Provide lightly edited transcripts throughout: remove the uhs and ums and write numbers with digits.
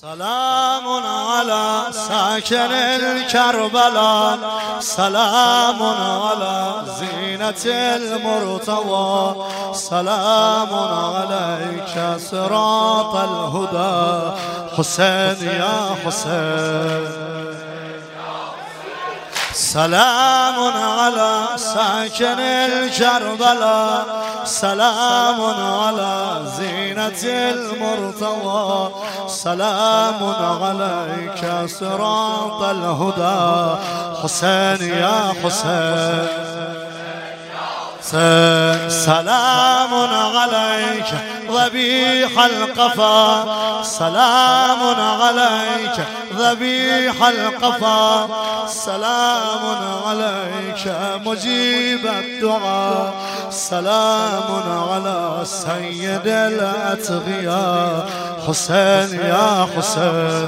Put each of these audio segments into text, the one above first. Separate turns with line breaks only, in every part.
سلام على ساكن الكربلاء، سلام على زينة المرتضى، سلام عليك صراط الهدى، حسين يا حسين. سلام على ساكن الكربلاء، سلام على زينة المرتضى، سلام عليك صراط الهدى، حسين يا حسين. سلام عليك ذبيح القفا، سلام عليك ذبيح القفا، سلام عليك مجيب الدعاء، سلام على سيد الأتقياء، حسين يا حسين.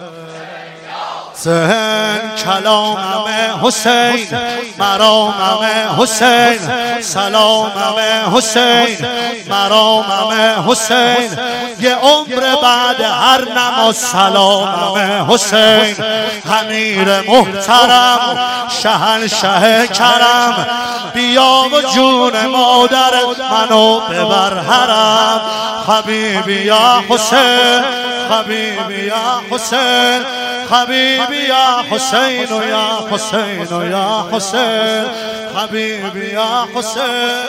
کلامم حسین، مرامم حسین، سلامم حسین، مرامم حسین، یه عمر بعد هر نماز سلامم حسین. امیر محترم، شهنشه کرم، بیا و جون مادر منو ببر حرم. حبیبی یا حسین، حبیبی یا حسین، حبیبی یا حسین و یا حسین و یا حسین، حبیبی یا حسین،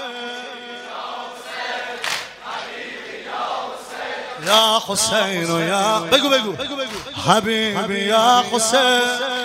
یا حسین و یا بگو بگو حبیبی یا حسین،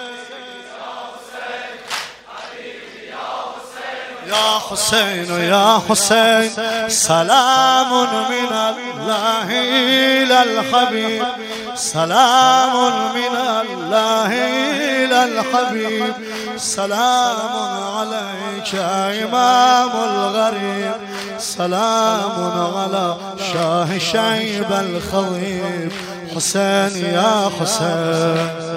يا حسين يا حسين. سلام من الله إلى الحبيب، سلام من الله إلى الحبيب، سلام عليك إمام الغريب، سلام على شاه شيب الخضيب، حسين يا حسين.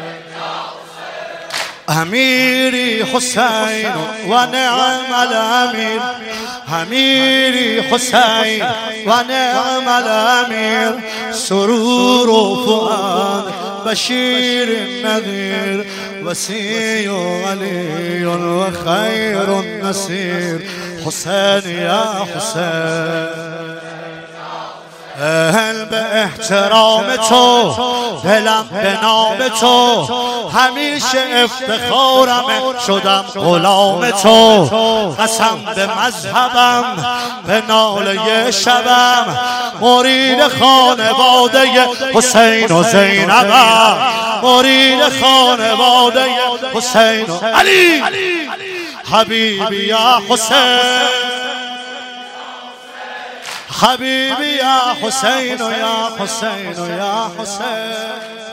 أميري حسين ونعم الأمير، أميري حسين ونعم الأمير، سرور فؤاد بشير النذير، وسي علي وخير النسير، حسين يا حسين. اهل به احترام تو، دلم به نام تو، همیشه افتخارم شدم غلام تو. قسم به مذهبم، به ناله شبم، مرید خانواده حسین و زینبم، مرید خانواده حسین و علی. حبیبی یا حسین، حبيبي يا حسين يا حسين يا حسين.